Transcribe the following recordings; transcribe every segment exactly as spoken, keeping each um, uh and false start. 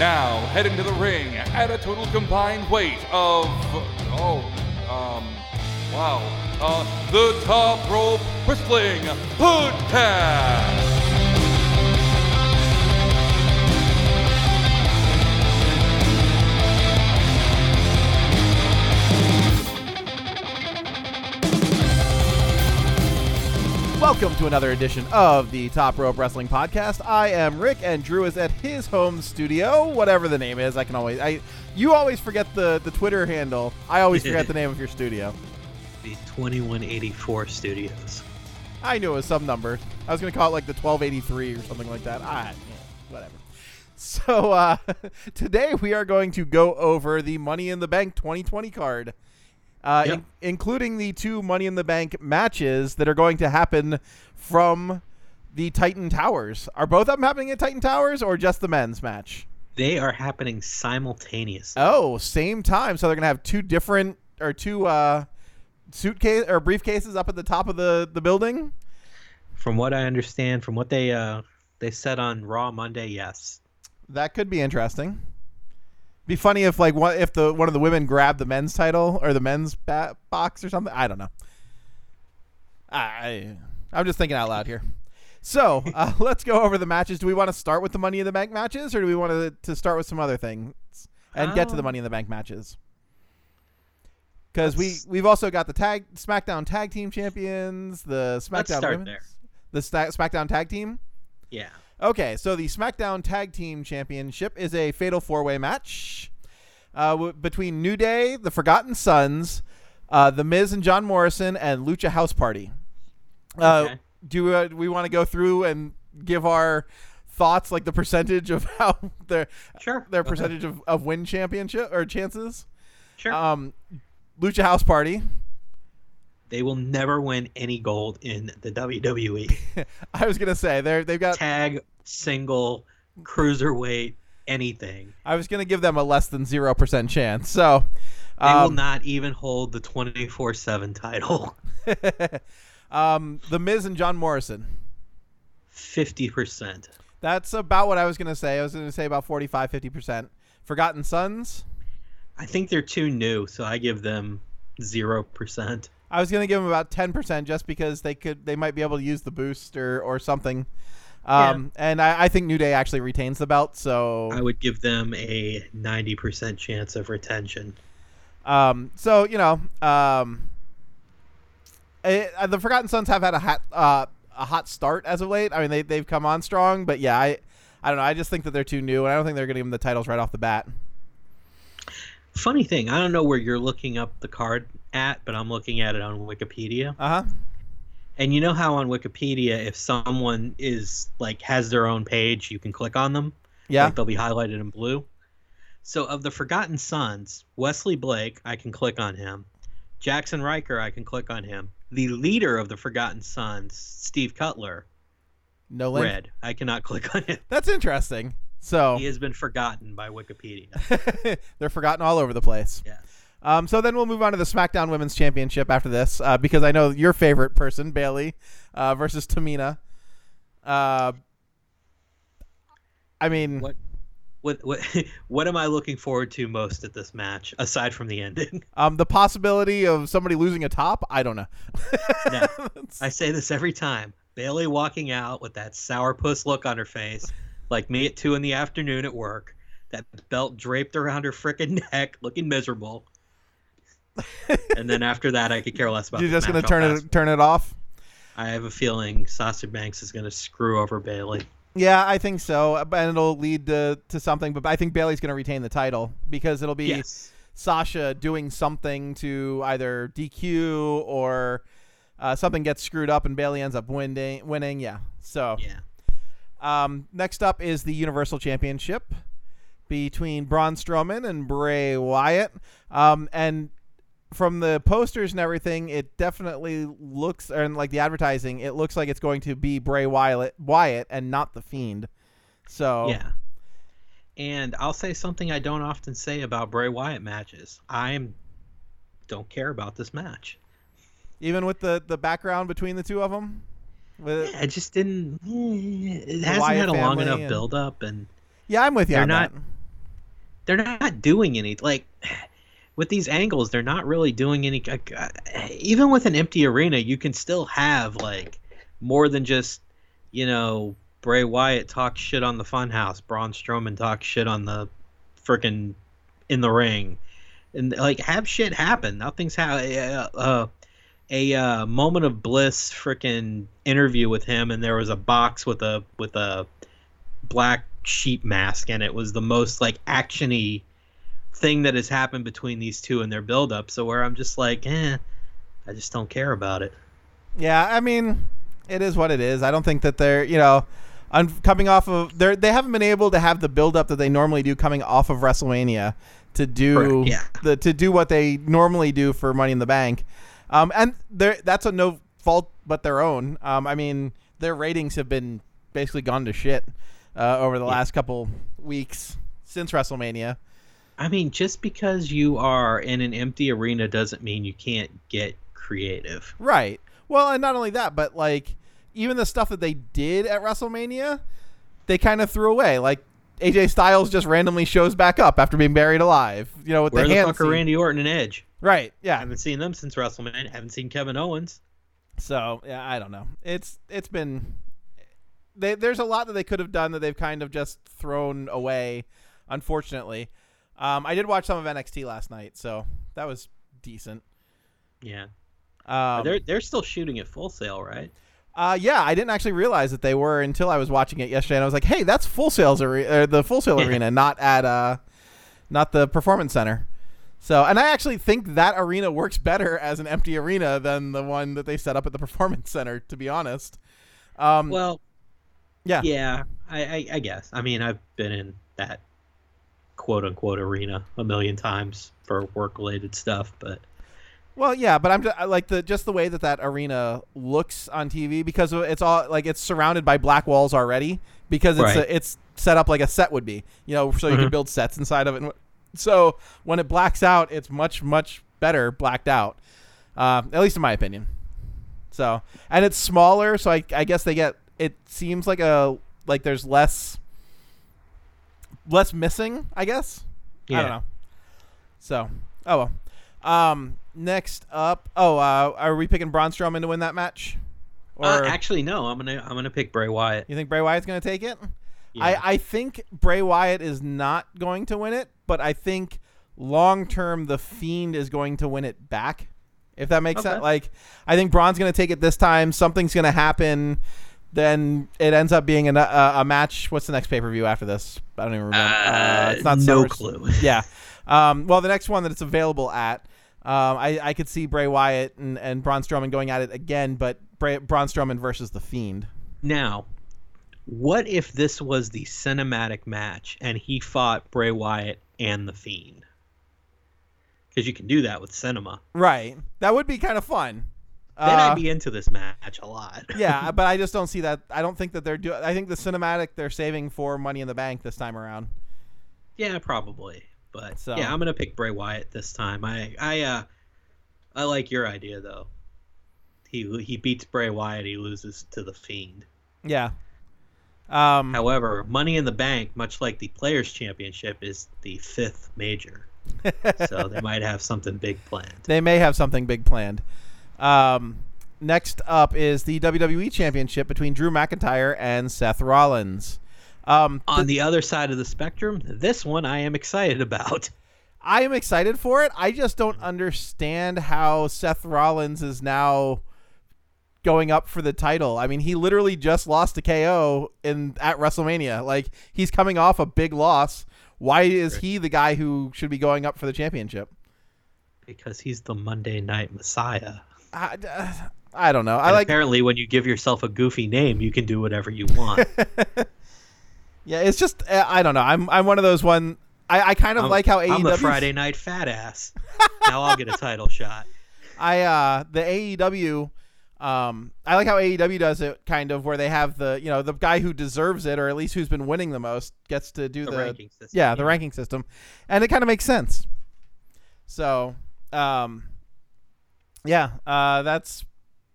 Now, heading to the ring at a total combined weight of, oh, um, wow, uh, the Top Rope Wrestling Podcast. Welcome to another edition of the Top Rope Wrestling Podcast. I am Rick, and Drew is at his home studio, whatever the name is. I can always, I, you always forget the, the Twitter handle. I always forget the name of your studio. The twenty-one eighty-four Studios. I knew it was some number. I was going to call it like the twelve eighty-three or something like that. Ah, yeah, whatever. So uh, today we are going to go over the Money in the Bank twenty twenty card. Uh, yep. in, including the two Money in the Bank matches that are going to happen from the Titan Towers. Are both of them happening at Titan Towers or just the men's match? They are happening simultaneously. Oh, same time. So they're going to have two different or two uh, suitcase or briefcases up at the top of the, the building? From what I understand, from what they uh, they said on Raw Monday, yes. That could be interesting. Be funny if like one if the one of the women grabbed the men's title or the men's bat box or something. I don't know. I I'm just thinking out loud here. So uh, let's go over the matches. Do we want to start with the Money in the Bank matches, or do we want to to start with some other things and um, get to the Money in the Bank matches? Because we we've also got the tag SmackDown Tag Team Champions, the SmackDown let's start Women's, there. the Sta- SmackDown Tag Team. Yeah. Okay, so the SmackDown Tag Team Championship is a fatal four-way match uh, w- between New Day, the Forgotten Sons, uh, The Miz and John Morrison, and Lucha House Party. Uh, okay. Do uh, we want to go through and give our thoughts, like the percentage of how their sure. their percentage of, of win championship or chances? Sure. Um, Lucha House Party. They will never win any gold in the W W E. I was gonna say they're they've got tag, single, cruiserweight, anything. I was gonna give them a less than zero percent chance. So they um, will not even hold the twenty-four seven title. um, The Miz and John Morrison. Fifty percent. That's about what I was gonna say. I was gonna say about forty-five, fifty percent. Forgotten Sons. I think they're too new, so I give them zero percent. I was gonna give them about ten percent just because they could, they might be able to use the boost or, or something. Um, yeah. And I, I think New Day actually retains the belt, so I would give them a ninety percent chance of retention. Um, so you know, um, it, uh, the Forgotten Sons have had a hot, uh, a hot start as of late. I mean, they they've come on strong, but yeah, I, I don't know. I just think that they're too new, and I don't think they're gonna give them the titles right off the bat. Funny thing, I don't know where you're looking up the card at, but I'm looking at it on Wikipedia. Uh-huh. And you know how on Wikipedia, if someone is like has their own page, you can click on them? Yeah. Like they'll be highlighted in blue. So of the Forgotten Sons, Wesley Blake, I can click on him. Jackson Riker, I can click on him. The leader of the Forgotten Sons, Steve Cutler, no link. Red. I cannot click on him. That's interesting. So he has been forgotten by Wikipedia. They're forgotten all over the place. Yeah. Um, so then we'll move on to the SmackDown Women's Championship after this, uh, because I know your favorite person, Bayley, uh, versus Tamina. Uh, I mean, what, what, what, what am I looking forward to most at this match, aside from the ending? Um, the possibility of somebody losing a top. I don't know. No, I say this every time. Bayley walking out with that sourpuss look on her face, like me at two in the afternoon at work. That belt draped around her frickin' neck, looking miserable. And then after that, I could care less about. You're just gonna turn it turn it off. I have a feeling Sasha Banks is gonna screw over Bayley. Yeah, I think so, and it'll lead to to something. But I think Bayley's gonna retain the title because it'll be yes. Sasha doing something to either D Q or uh, something gets screwed up and Bayley ends up winning. Winning, yeah. So yeah. Um, next up is the Universal Championship between Braun Strowman and Bray Wyatt, um, and from the posters and everything, it definitely looks, and like the advertising, it looks like it's going to be Bray Wyatt, Wyatt and not The Fiend. So yeah. And I'll say something I don't often say about Bray Wyatt matches. I don't care about this match. Even with the, the background between the two of them? With yeah, it just didn't... It hasn't Wyatt had a long enough and, build-up. And yeah, I'm with you they're on not, that. they're not doing any like with these angles. They're not really doing any. Uh, even with an empty arena, you can still have like more than just you know Bray Wyatt talk shit on the Funhouse, Braun Strowman talk shit on the freaking in the ring, and like have shit happen. Nothing's ha- uh, uh, a uh, moment of bliss freaking interview with him, and there was a box with a with a black sheep mask, and it was the most like actiony thing that has happened between these two in their build-up. So where I'm just like, eh, I just don't care about it. Yeah, I mean, it is what it is. I don't think that they're, you know, un- coming off of they they haven't been able to have the build-up that they normally do coming off of WrestleMania to do Correct, yeah. the to do what they normally do for Money in the Bank. Um, and there that's a no fault but their own. Um, I mean, their ratings have been basically gone to shit uh, over the yeah. last couple weeks since WrestleMania. I mean, just because you are in an empty arena doesn't mean you can't get creative. Right. Well, and not only that, but like even the stuff that they did at WrestleMania, they kind of threw away. Like A J Styles just randomly shows back up after being buried alive. You know, with Where the, the hand fuck scene. are Randy Orton and Edge? Right. Yeah. I haven't seen them since WrestleMania. I haven't seen Kevin Owens. So yeah, I don't know. It's it's been they, there's a lot that they could have done that they've kind of just thrown away, unfortunately. Um, I did watch some of N X T last night, so that was decent. Yeah. Um, they're they're still shooting at Full Sail, right? Uh, yeah, I didn't actually realize that they were until I was watching it yesterday, and I was like, "Hey, that's Full Sail's are- uh, the Full Sail yeah. arena, not at uh, not the Performance Center." So, and I actually think that arena works better as an empty arena than the one that they set up at the Performance Center, to be honest. Um, well, yeah, yeah, I, I, I guess. I mean, I've been in that quote unquote arena a million times for work related stuff, but well, yeah, but I'm just, like the just the way that that arena looks on T V, because it's all like it's surrounded by black walls already, because it's right. a, it's set up like a set would be, you know, so you mm-hmm. can build sets inside of it. So when it blacks out, it's much much better blacked out, uh, at least in my opinion. So and it's smaller, so I I guess they get it seems like a like there's less. less missing, I guess. Yeah. I don't know. So, oh well. Um, next up, oh, uh, are we picking Braun Strowman to win that match? Or uh, actually, no. I'm gonna I'm gonna pick Bray Wyatt. You think Bray Wyatt's gonna take it? Yeah. I I think Bray Wyatt is not going to win it, but I think long term the Fiend is going to win it back. If that makes okay. sense. Like, I think Braun's gonna take it this time. Something's gonna happen. Then it ends up being a, a, a match. What's the next pay-per-view after this? I don't even remember. Uh, Uh, it's not no Summer- clue. Yeah. Um, well, the next one that it's available at, um, I, I could see Bray Wyatt and, and Braun Strowman going at it again, but Bray, Braun Strowman versus The Fiend. Now, what if this was the cinematic match and he fought Bray Wyatt and The Fiend? Because you can do that with cinema. Right. That would be kind of fun. Then uh, I'd be into this match a lot. Yeah, but I just don't see that. I don't think that they're doing. I think the cinematic they're saving for Money in the Bank this time around. Yeah, probably. But So- yeah, I'm gonna pick Bray Wyatt this time. I I uh I like your idea though. He he beats Bray Wyatt, he loses to the Fiend. Yeah. Um, However, Money in the Bank, much like the Players Championship, is the fifth major. So they might have something big planned. They may have something big planned. Um, next up is the W W E Championship between Drew McIntyre and Seth Rollins. Um, On th- the other side of the spectrum, this one I am excited about. I am excited for it. I just don't understand how Seth Rollins is now going up for the title. I mean, he literally just lost to K O in at WrestleMania. Like, he's coming off a big loss. Why is he the guy who should be going up for the championship? Because he's the Monday Night Messiah. I, uh, I don't know. I And like. apparently, when you give yourself a goofy name, you can do whatever you want. Yeah, it's just uh, I don't know. I'm I'm one of those one. I, I kind of I'm, like how A E W. I'm the Friday Night Fat Ass. Now I'll get a title shot. I uh the A E W. Um, I like how A E W does it, kind of, where they have the you know the guy who deserves it, or at least who's been winning the most, gets to do The the, ranking system, Yeah, the yeah. ranking system, and it kind of makes sense. So, um, yeah, uh, that's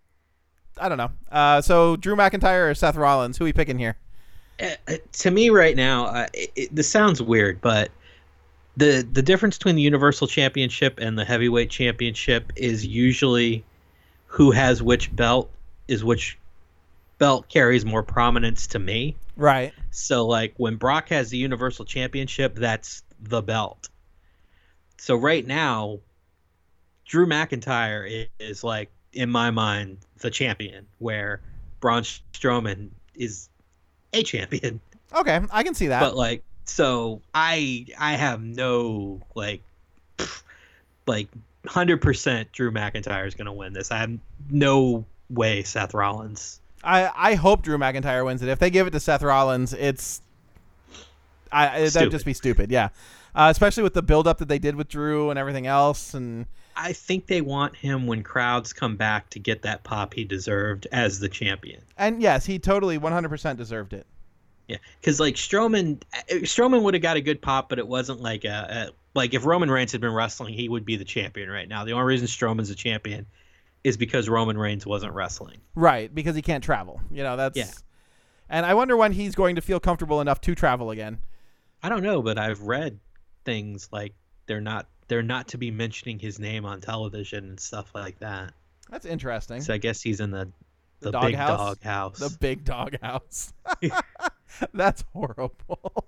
I don't know. Uh, so Drew McIntyre or Seth Rollins, who are we picking here? Uh, to me right now, uh, it, it, this sounds weird, but the the difference between the Universal Championship and the Heavyweight Championship is usually who has which belt is which belt carries more prominence to me. Right. So like when Brock has the Universal Championship, that's the belt. So right now, Drew McIntyre is, is like, in my mind, the champion, where Braun Strowman is a champion. Okay, I can see that. But like, so I I have no like pff, like one hundred percent Drew McIntyre is going to win this. I have no way Seth Rollins. I, I hope Drew McIntyre wins it. If they give it to Seth Rollins, it's I that'd just be stupid. Yeah, uh, especially with the build-up that they did with Drew and everything else. And I think they want him when crowds come back to get that pop he deserved as the champion. And yes, he totally one hundred percent deserved it. Yeah, because like Strowman, Strowman would have got a good pop, but it wasn't like a, a like if Roman Reigns had been wrestling, he would be the champion right now. The only reason Strowman's a champion is because Roman Reigns wasn't wrestling. Right, because he can't travel. You know, that's yeah. And I wonder when he's going to feel comfortable enough to travel again. I don't know, but I've read things like they're not they're not to be mentioning his name on television and stuff like that. That's interesting. So I guess he's in the the, the big dog house? dog house. The big dog house. That's horrible.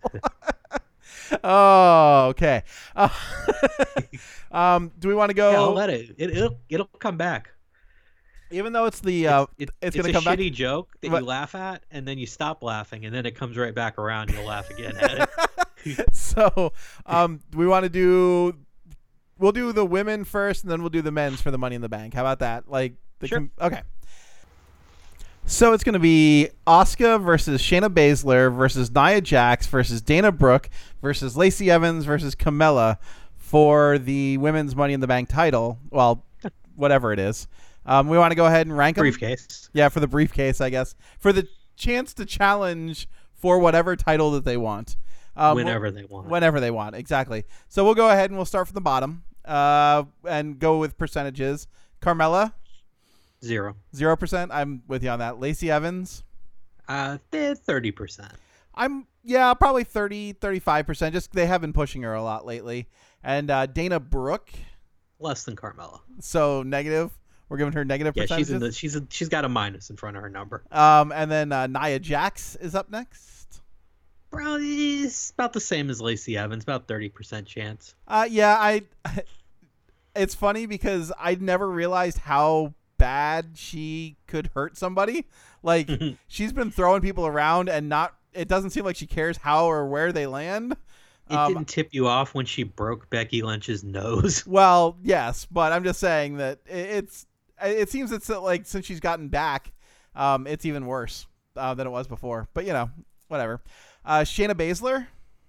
Oh, okay. Uh, um, do we want to go? Yeah, I'll let it. it. It'll it'll come back. Even though it's the uh, it's, it's, it's going to a come shitty back. joke that What? You laugh at, and then you stop laughing, and then it comes right back around. And you'll laugh again at it. So, um, do we want to do? We'll do the women first, and then we'll do the men's for the Money in the Bank. How about that? Like, the Sure. com- okay. So it's going to be Asuka versus Shayna Baszler versus Nia Jax versus Dana Brooke versus Lacey Evans versus Carmella for the women's Money in the Bank title. Well, whatever it is. Um, we want to go ahead and rank them. Briefcase. Yeah, for the briefcase, I guess. For the chance to challenge for whatever title that they want. Um, whenever we'll, they want. Whenever they want, exactly. So we'll go ahead and we'll start from the bottom uh, and go with percentages. Carmella? Zero. Zero percent. I'm with you on that. Lacey Evans? Uh, thirty percent. I'm, yeah, probably thirty, thirty-five percent. Just they have been pushing her a lot lately. And uh, Dana Brooke? Less than Carmella. So negative? We're giving her negative yeah, percentages? she's in the, she's a, she's got a minus in front of her number. Um, and then uh, Nia Jax is up next. Bro, it's about the same as Lacey Evans, about thirty percent chance. Uh, yeah, I. It's funny because I never realized how bad she could hurt somebody. Like she's been throwing people around, and not. It doesn't seem like she cares how or where they land. It um, didn't tip you off when she broke Becky Lynch's nose. Well, yes, but I'm just saying that it, it's. It seems it's like since she's gotten back, um, it's even worse uh, than it was before. But you know, whatever. Uh, Shayna Baszler.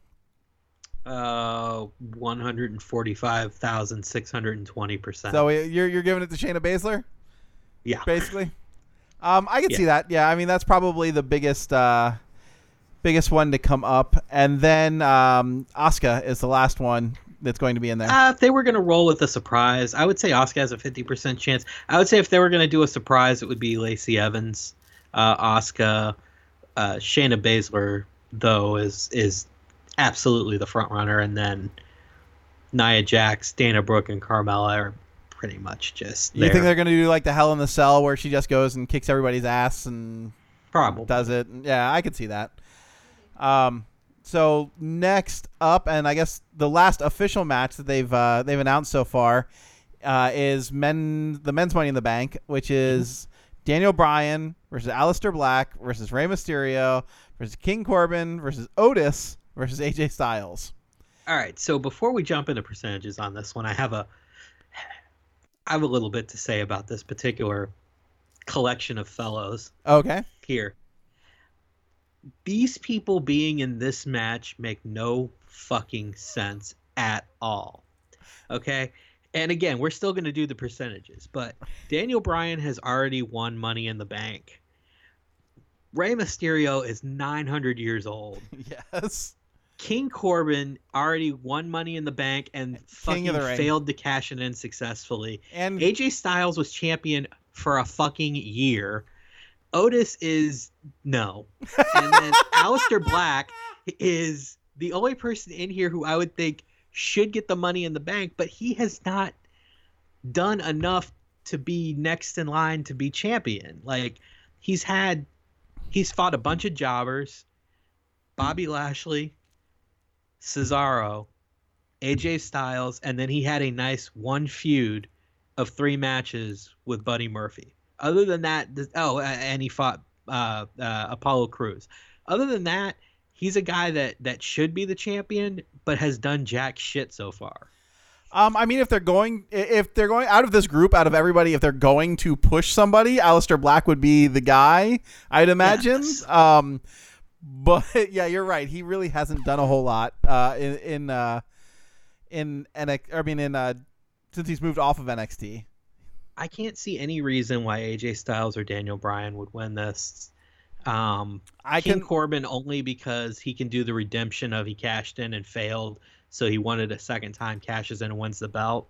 Uh, one hundred forty-five thousand six hundred twenty percent. So you're you're giving it to Shayna Baszler? Yeah, basically. Um, I can yeah. see that. Yeah, I mean that's probably the biggest, uh, biggest one to come up, and then um, Asuka is the last one that's going to be in there. Uh, if they were going to roll with a surprise, I would say Asuka has a fifty percent chance. I would say if they were going to do a surprise, it would be Lacey Evans, uh, Asuka, uh, Shayna Baszler, though is is absolutely the front runner, and then Nia Jax, Dana Brooke, and Carmella are pretty much just You there. think they're going to do like the Hell in the Cell where she just goes and kicks everybody's ass and Probably does it? Yeah, I could see that. Um, so next up, and I guess the last official match that they've uh, they've announced so far uh, is men the men's Money in the Bank, which is Daniel Bryan versus Aleister Black versus Rey Mysterio versus King Corbin versus Otis versus A J Styles. All right, so before we jump into percentages on this one, I have a I have a little bit to say about this particular collection of fellows. Okay. Here. These people being in this match make no fucking sense at all. Okay? And again, we're still going to do the percentages, but Daniel Bryan has already won Money in the Bank. Rey Mysterio is nine hundred years old. Yes. King Corbin already won Money in the Bank and King of fucking the Ring. failed to cash it in successfully. And A J Styles was champion for a fucking year. Otis is no. And then Aleister Black is the only person in here who I would think should get the Money in the Bank, but he has not done enough to be next in line to be champion. Like, he's had, he's fought a bunch of jobbers, Bobby Lashley, Cesaro, A J Styles, and then he had a nice one feud of three matches with Buddy Murphy. Other than that, oh, and he fought uh, uh, Apollo Crews. Other than that, he's a guy that, that should be the champion, but has done jack shit so far. Um, I mean, if they're going, if they're going out of this group, out of everybody, if they're going to push somebody, Aleister Black would be the guy, I'd imagine. Yes. Um, but yeah, you're right. He really hasn't done a whole lot uh, in in uh, in N X T. I mean, in uh, since he's moved off of N X T. I can't see any reason why A J Styles or Daniel Bryan would win this. Um, I King can Corbin only because he can do the redemption of he cashed in and failed, so he wanted a second time, cashes in and wins the belt.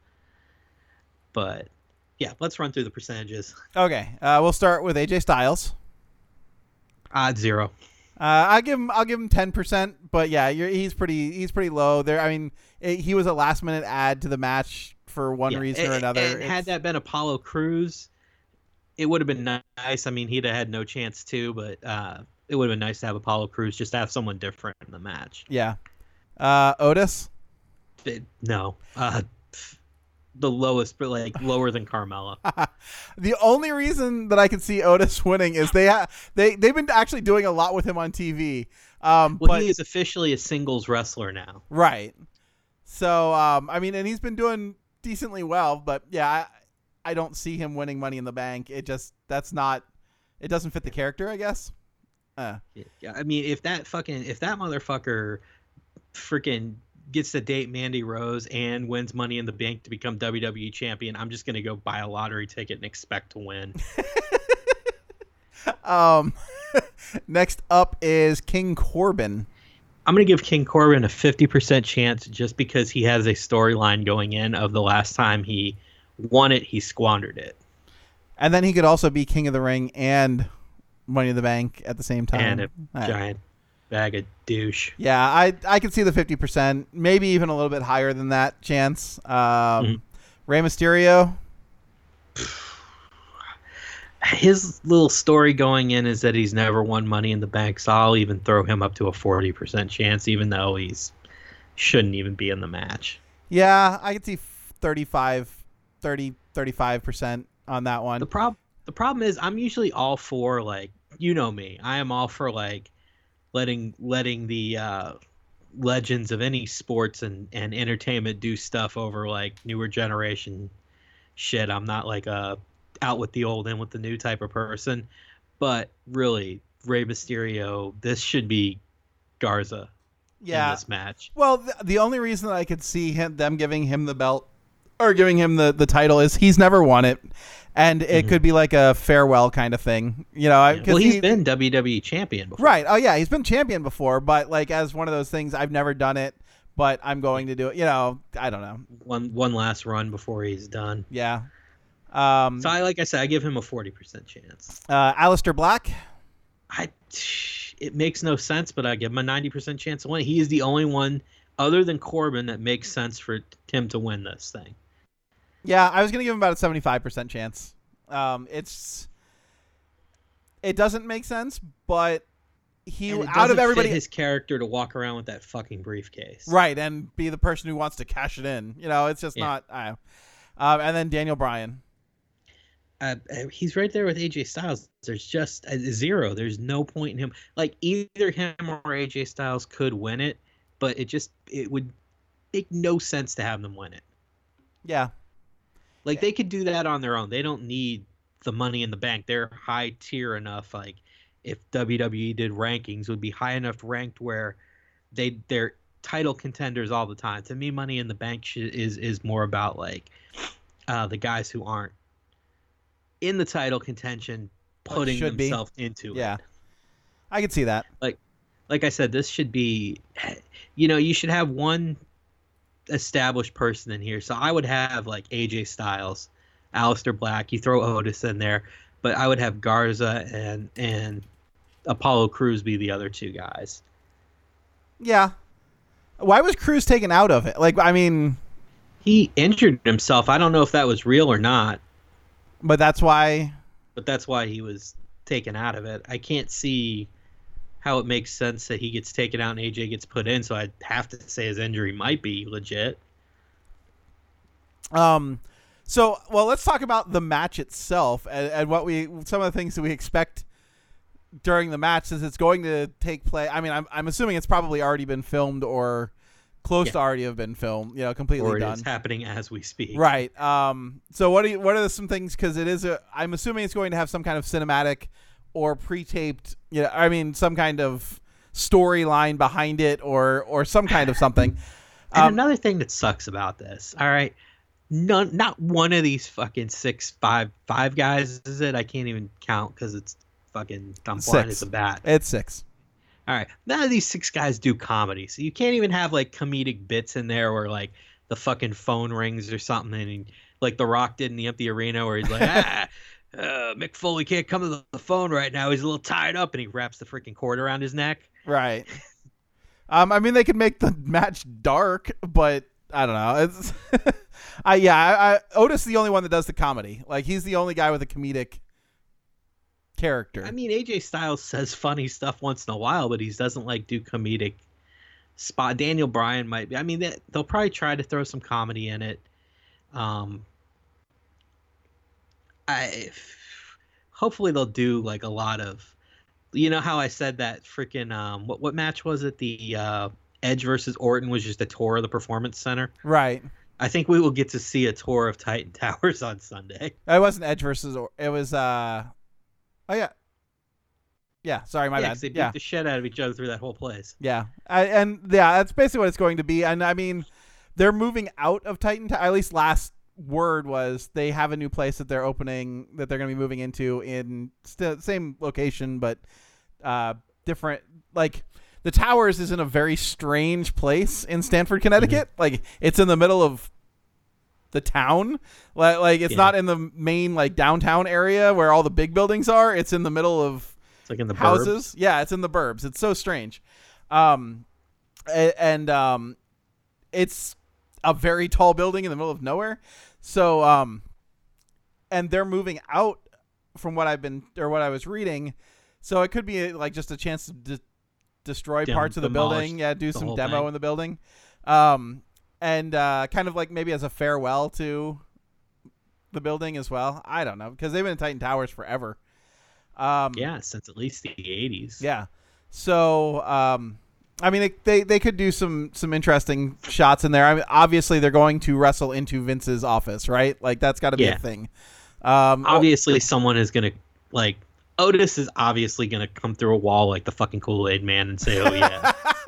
But yeah, let's run through the percentages. Okay, uh, we'll start with A J Styles. Odd zero. Uh, I give him. I'll give him ten percent. But yeah, you're, he's pretty. He's pretty low there. I mean, it, he was a last minute add to the match for one Yeah, reason or and- another. And It's- had that been Apollo Crews, it would have been nice. I mean, he'd have had no chance too, but uh, it would have been nice to have Apollo Crews, just to have someone different in the match. yeah. Uh, Otis. It- no, uh, the lowest, but like lower than Carmella. The only reason that I can see Otis winning is they ha- they they've been actually doing a lot with him on T V. Um, Well, but he is officially a singles wrestler now. right. So um, I mean, and he's been doing decently well. But yeah, I, I don't see him winning Money in the Bank. It just that's not. It doesn't fit the character, I guess. Uh, Yeah, I mean, if that fucking if that motherfucker freaking gets to date Mandy Rose and wins Money in the Bank to become W W E champion, I'm just gonna go buy a lottery ticket and expect to win. um, next up is King Corbin. I'm gonna give King Corbin a fifty percent chance just because he has a storyline going in of the last time he won it, he squandered it. And then he could also be King of the Ring and Money in the Bank at the same time. And a All right. giant bag of douche. Yeah, I I can see the fifty percent, maybe even a little bit higher than that chance. Um, Mhm. Rey Mysterio. His little story going in is that he's never won Money in the Bank, so I'll even throw him up to a forty percent chance, even though he's shouldn't even be in the match. Yeah, I can see thirty-five, thirty, thirty-five percent on that one. The prob the problem is I'm usually all for, like, you know me, I am all for like letting letting the uh, legends of any sports and, and entertainment do stuff over like newer generation shit. I'm not like a out with the old in with the new type of person, but really Rey Mysterio, this should be Garza yeah. in this match. Well, th- the only reason that I could see him, them giving him the belt or giving him the, the title is he's never won it. And it Mhm. could be like a farewell kind of thing, you know. I- Yeah. 'cause Well, he's he- been W W E champion before. right. Oh yeah, he's been champion before, but like as one of those things, I've never done it, but I'm going to do it. You know, I don't know. One one last run before he's done. Yeah. Um, So I like I said, I give him a forty percent chance. uh, Aleister Black. I it makes no sense, but I give him a ninety percent chance of winning. He is the only one other than Corbin that makes sense for him to win this thing. Yeah, I was gonna give him about a seventy-five percent chance. Um, it's it doesn't make sense, but he And it out of doesn't fit everybody, his character to walk around with that fucking briefcase. right, and be the person who wants to cash it in. You know, it's just Yeah. not. I don't know. Um, and then Daniel Bryan. Uh, uh, he's right there with A J Styles. There's just a zero. There's no point in him. Like either him or A J Styles could win it, but it just it would make no sense to have them win it. Yeah, Like they could do that on their own. They don't need the Money in the Bank. They're high tier enough. Like if W W E did rankings, would be high enough ranked where they they're title contenders all the time. To me, Money in the Bank sh- is is more about like uh, the guys who aren't in the title contention putting should be. themselves into yeah, it. I could see that. Like I said, this should be, you know, you should have one established person in here. So I would have like A J Styles, Aleister Black. You throw Otis in there, but I would have Garza and and Apollo Crews be the other two guys. Yeah, Why was Cruz taken out of it? Like, I mean, he injured himself. I don't know if that was real or not. But that's why. But that's why he was taken out of it. I can't see how it makes sense that he gets taken out and A J gets put in. So I'd have to say his injury might be legit. Um. So, well, let's talk about the match itself and, and what we some of the things that we expect during the match, since it's going to take place. I mean, I'm I'm assuming it's probably already been filmed or close yeah. to already have been filmed. You know, completely or it done. It's happening as we speak. Right. Um. So, what are you, what are some things? Because it is a. I'm assuming it's going to have some kind of cinematic or pre-taped. You know, I mean, some kind of storyline behind it, or or some kind of something. And um, another thing that sucks about this. All right. None, not one of these fucking six, five, five guys is it? I can't even count because it's fucking I'm blind as a bat. It's six. All right, none of these six guys do comedy, so you can't even have like comedic bits in there where like the fucking phone rings or something, and he, like The Rock did in the empty arena where he's like, ah, uh, Mick Foley can't come to the phone right now. He's a little tied up, and he wraps the freaking cord around his neck. Right. um, I mean, they could make the match dark, but I don't know. It's I yeah, I, I, Otis is the only one that does the comedy. Like, he's the only guy with a comedic character. I mean, A J Styles says funny stuff once in a while, but he doesn't like do comedic spot. Daniel Bryan might be. I mean, they, they'll probably try to throw some comedy in it. Um, I hopefully they'll do like a lot of, you know how I said that freaking um what what match was it? The uh, Edge versus Orton was just a tour of the Performance Center. Right. I think we will get to see a tour of Titan Towers on Sunday. It wasn't Edge versus or it was uh oh yeah. Yeah, sorry, my yeah, bad. They beat yeah. the shit out of each other through that whole place. Yeah. I, and yeah, that's basically what it's going to be. And I mean, they're moving out of Titan Towers. At least last word was they have a new place that they're opening, that they're going to be moving into in st- same location, but uh, different. Like, the Towers is in a very strange place in Stamford, Connecticut. Mm-hmm. Like, it's in the middle of the town. Like, like it's yeah. not in the main like downtown area where all the big buildings are. It's in the middle of it's like in the houses. burbs. Yeah, it's in the burbs. It's so strange. Um, and um, it's a very tall building in the middle of nowhere. So, um, and they're moving out from what I've been or what I was reading. So it could be like just a chance to de- destroy Dem- parts of the building. Yeah, do some demo thing. in the building. Um, and uh, kind of like maybe as a farewell to the building as well. I don't know, because they've been in Titan Towers forever. Um, yeah, since at least the eighties. Yeah. So, um, I mean, it, they they could do some some interesting shots in there. I mean, obviously, they're going to wrestle into Vince's office, right? Like, that's got to be yeah. a thing. Um, obviously, someone is going to, like, Otis is obviously going to come through a wall like the fucking Kool-Aid Man and say, oh, yeah.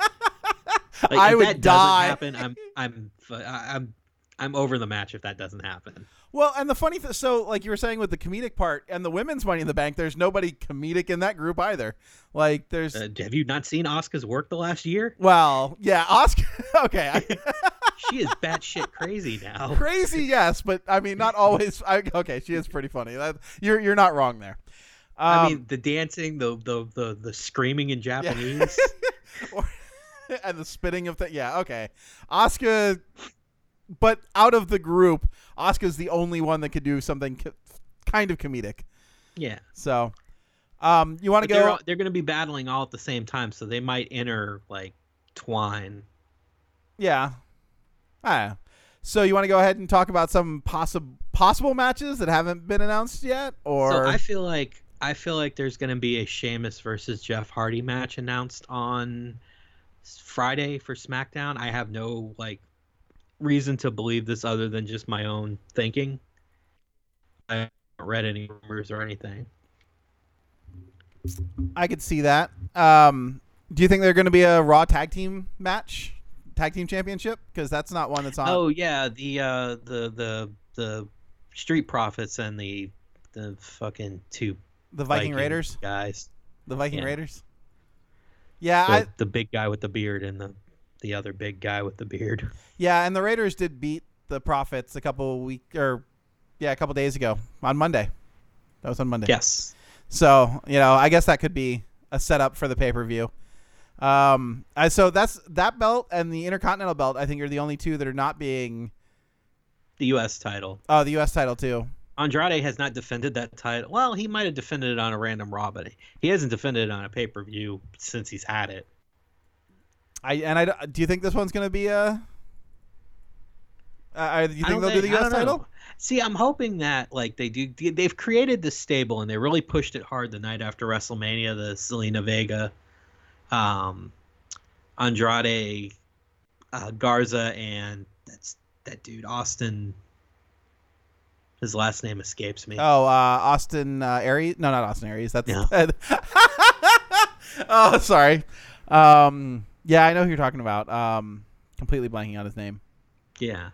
Like, I if would that die. Doesn't happen, I'm, I'm, I'm, I'm over the match if that doesn't happen. Well, and the funny thing, so like you were saying with the comedic part and the women's Money in the Bank, there's nobody comedic in that group either. Like, there's. Uh, have you not seen Asuka's work the last year? Well, yeah, Asuka. Okay. I... She is batshit crazy now. Crazy, yes, but I mean, not always. I, okay, she is pretty funny. That, you're you're not wrong there. Um, I mean, the dancing, the the the, the screaming in Japanese, yeah. or, and the spitting of the yeah. Okay, Asuka. But out of the group, Asuka's the only one that could do something co- kind of comedic. Yeah. So, um, you want to go? They're, they're going to be battling all at the same time, so they might enter like twine. Yeah. Ah. So you want to go ahead and talk about some possible possible matches that haven't been announced yet, or? So I feel like I feel like there's going to be a Sheamus versus Jeff Hardy match announced on Friday for SmackDown. I have no like. reason to believe this other than just my own thinking. I haven't read any rumors or anything. I could see that. Um, do you think they're going to be a Raw tag team match, tag team championship? Because that's not one that's on. Oh yeah, the uh, the the the Street Profits and the the fucking two the Viking, Viking Raiders guys. The Viking yeah. Raiders. Yeah, the, I, the big guy with the beard and the the other big guy with the beard. Yeah, and the Raiders did beat the Profits a couple week or yeah, a couple days ago on Monday. That was on Monday. Yes. So, you know, I guess that could be a setup for the pay-per-view. Um, I, so that's that belt and the Intercontinental belt. I think are the only two that are not being the U S title. Oh, the U S title too. Andrade has not defended that title. Well, he might have defended it on a random Raw, but he hasn't defended it on a pay per view since he's had it. I and I do you think this one's going to be a? Uh, do you think they'll think, do the U S title? Know. See, I'm hoping that like they do. They've created this stable and they really pushed it hard the night after WrestleMania. The Zelina Vega, um, Andrade, uh, Garza, and that's that dude Austin. His last name escapes me. Oh, uh, Austin uh, Aries? No, not Austin Aries. That's. No. Oh, sorry. Um, yeah, I know who you're talking about. Um, completely blanking on his name. Yeah.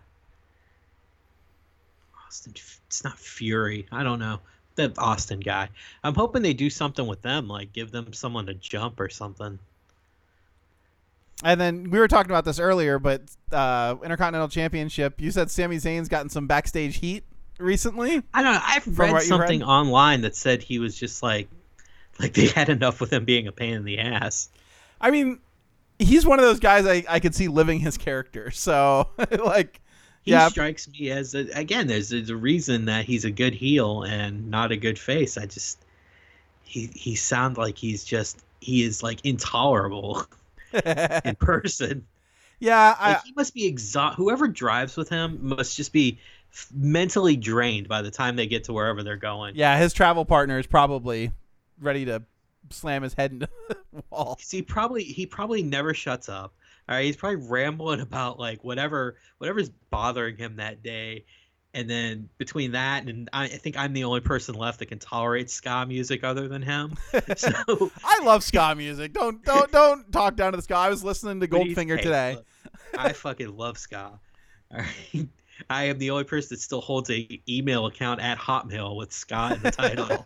Austin. It's not Fury. I don't know. The Austin guy. I'm hoping they do something with them, like give them someone to jump or something. And then we were talking about this earlier, but uh, Intercontinental Championship. You said Sami Zayn's gotten some backstage heat recently. I don't know. I've read something read? online that said he was just like, like they had enough with him being a pain in the ass. I mean, he's one of those guys I, I could see living his character. So, like, he yeah. strikes me as, a, again, there's, there's a reason that he's a good heel and not a good face. I just, he, he sounds like he's just, he is like intolerable in person. Yeah. I, like, he must be exhausted. Whoever drives with him must just be mentally drained by the time they get to wherever they're going. Yeah, his travel partner is probably ready to slam his head into the wall. He probably he probably never shuts up. All right, he's probably rambling about like whatever whatever's bothering him that day, and then between that and I, I think I'm the only person left that can tolerate ska music other than him. So I love ska music. Don't don't don't talk down to the ska. I was listening to Goldfinger hey, today. Look, I fucking love ska. All right. I am the only person that still holds a email account at Hotmail with Scott in the title.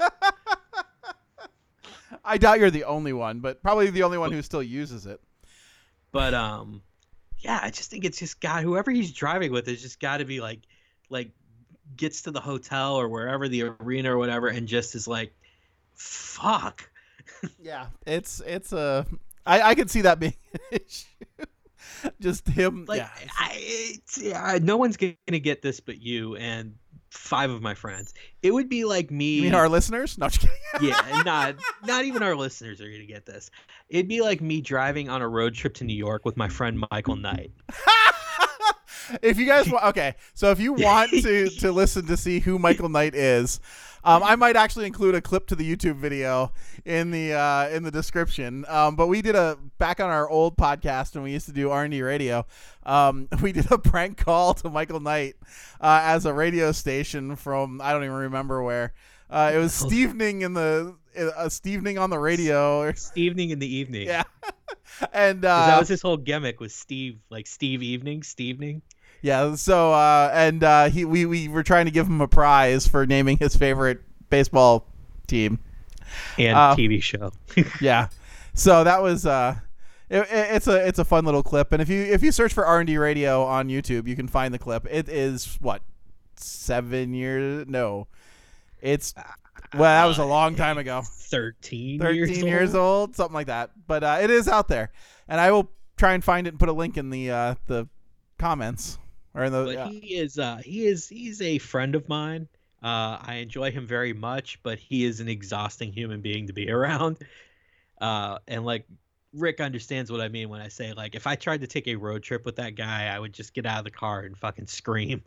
I doubt you're the only one, but probably the only one who still uses it. But um, yeah, I just think it's just got whoever he's driving with has just got to be like, like gets to the hotel or wherever the arena or whatever, and just is like, fuck. Yeah, it's it's a. I I could see that being an issue. Just him. Like, yeah. I, it's, yeah, no one's going to get this but you and five of my friends. It would be like me. You mean our listeners? No, just kidding. Yeah, not, not even our listeners are going to get this. It'd be like me driving on a road trip to New York with my friend Michael Knight. If you guys want, okay, so if you want to, to listen to see who Michael Knight is, um, I might actually include a clip to the YouTube video in the uh, in the description. Um, but we did a back on our old podcast when we used to do R and D radio. Um, we did a prank call to Michael Knight uh, as a radio station from I don't even remember where. Uh, it was Stevening in the uh, Stevening on the radio. Or, Stevening in the evening. Yeah, and uh, that was his whole gimmick was Steve, like Steve Evening, Stevening. Yeah, so uh, and uh, he we, we were trying to give him a prize for naming his favorite baseball team and uh, T V show. Yeah, so that was uh, it, it, it's a it's a fun little clip, and if you if you search for R and D Radio on YouTube, you can find the clip. It is what seven years? No, it's well that was a long time ago. Thirteen. Thirteen years, years old? old, something like that. But uh, it is out there, and I will try and find it and put a link in the uh, the comments. Or in the, but yeah. he is uh he is he's a friend of mine. uh I enjoy him very much, but he is an exhausting human being to be around. Uh and like Rick understands what I mean when I say like if I tried to take a road trip with that guy, I would just get out of the car and fucking scream.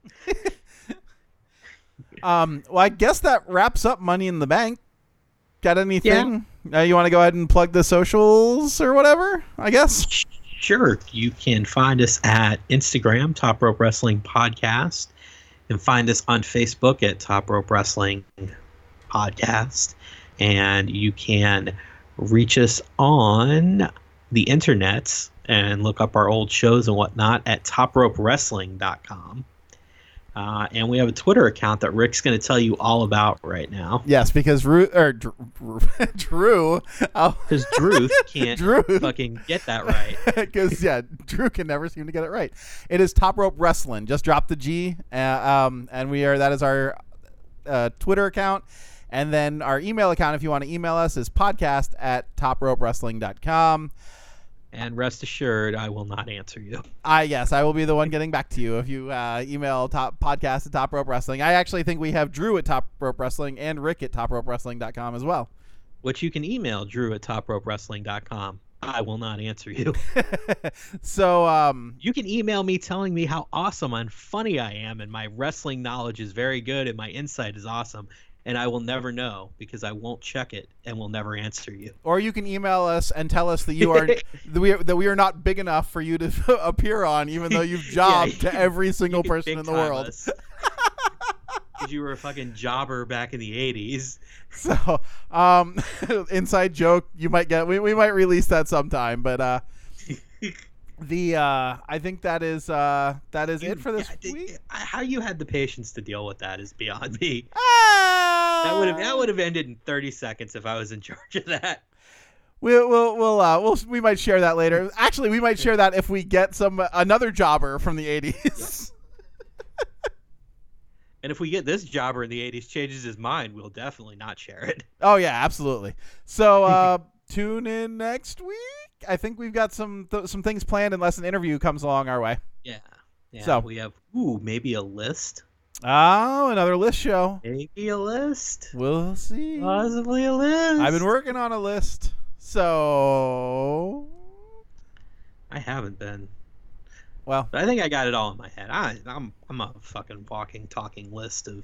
um well I guess that wraps up Money in the Bank. Got anything? Yeah. Uh, you want to go ahead and plug the socials or whatever, I guess? Sure. You can find us at Instagram, Top Rope Wrestling Podcast, and find us on Facebook at Top Rope Wrestling Podcast. And you can reach us on the internet and look up our old shows and whatnot at top rope wrestling dot com. Uh, and we have a Twitter account that Rick's going to tell you all about right now. Yes, because Ru- or Drew, Drew, because Drew can't Drew. fucking get that right. Because yeah, Drew can never seem to get it right. It is Top Rope Wrestling. Just drop the G, uh, um, and we are that is our uh, Twitter account, and then our email account. If you want to email us, is podcast at top rope wrestling dot com. And rest assured, I will not answer you. I yes, I will be the one getting back to you if you uh, email top podcast at Top Rope Wrestling. I actually think we have Drew at Top Rope Wrestling and Rick at top rope wrestling dot com as well. Which you can email Drew at top rope wrestling dot com. I will not answer you. So um, you can email me telling me how awesome and funny I am, and my wrestling knowledge is very good, and my insight is awesome. And I will never know because I won't check it and will never answer you. Or you can email us and tell us that you are that we are, that we are not big enough for you to appear on, even though you've jobbed yeah, to every single person in the world. Because you were a fucking jobber back in the eighties. So, um, inside joke, you might get. We we might release that sometime, but uh, the uh, I think that is uh that is you, it for this yeah, week. How you had the patience to deal with that is beyond me. Ah! That would have that would have ended in thirty seconds if I was in charge of that. We'll we'll we'll, uh, we'll we might share that later. Actually, we might share that if we get some another jobber from the eighties. Yeah. And if we get this jobber in the eighties changes his mind, we'll definitely not share it. Oh yeah, absolutely. So uh, tune in next week. I think we've got some th- some things planned unless an interview comes along our way. Yeah. Yeah. So we have ooh maybe a list. Oh, another list show. Maybe a list. We'll see. Possibly a list. I've been working on a list, so I haven't been. Well, but I think I got it all in my head. I, I'm I'm a fucking walking, talking list of.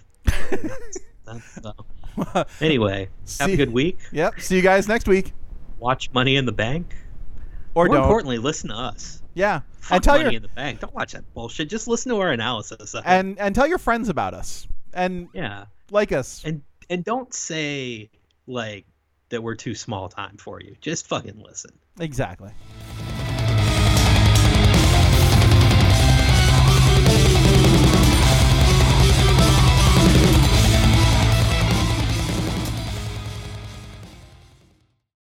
So. Anyway, see, have a good week. Yep. See you guys next week. Watch Money in the Bank. Or More don't. importantly, listen to us. Yeah. Fuck and tell Money your, in the Bank. Don't watch that bullshit. Just listen to our analysis. Of and it. and tell your friends about us. And yeah, like us. And and don't say like that we're too small time for you. Just fucking listen. Exactly.